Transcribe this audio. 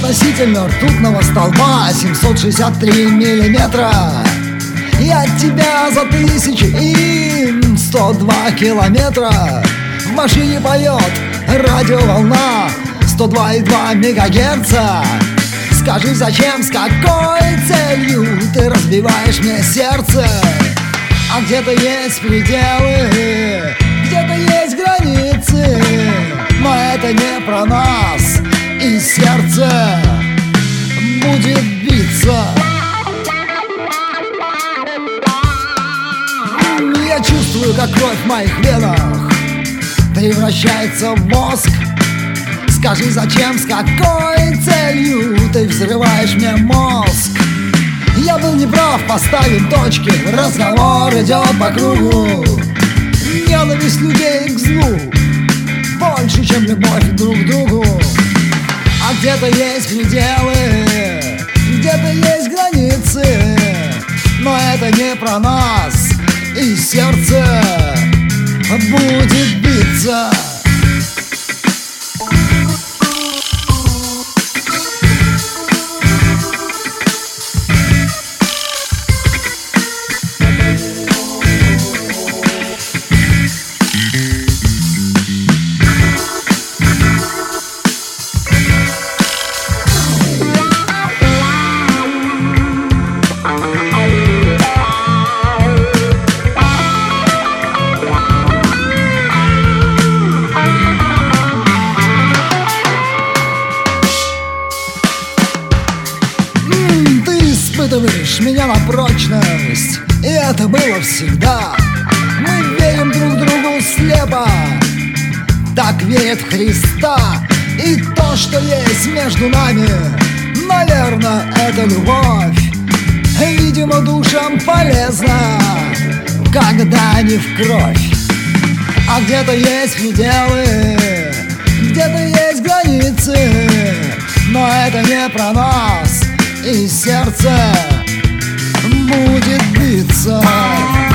относительно ртутного столба 763 миллиметра. Я от тебя за 1102 километра. В машине поет радиоволна 102,2 мегагерца. Скажи, зачем, с какой целью ты разбиваешь мне сердце? А где-то есть пределы, где-то есть границы, но это не про нас, и сердце будет биться. Я чувствую, как кровь в моих венах превращается в воск. Скажи, зачем, с какой целью ты взрываешь мне мозг? Я был неправ, поставим точки, разговор идет по кругу. Ненависть людей к злу больше, чем любовь друг к другу. А где-то есть пределы, где-то есть границы, но это не про нас, и сердце будет биться. Испытываешь меня на прочность, и это было всегда. Мы верим друг другу слепо, так верят в Христа. И то, что есть между нами, наверное, это любовь. Видимо, душам полезно, когда не в кровь. А где-то есть пределы, где-то есть границы, но это не про нас, и сердце будет биться.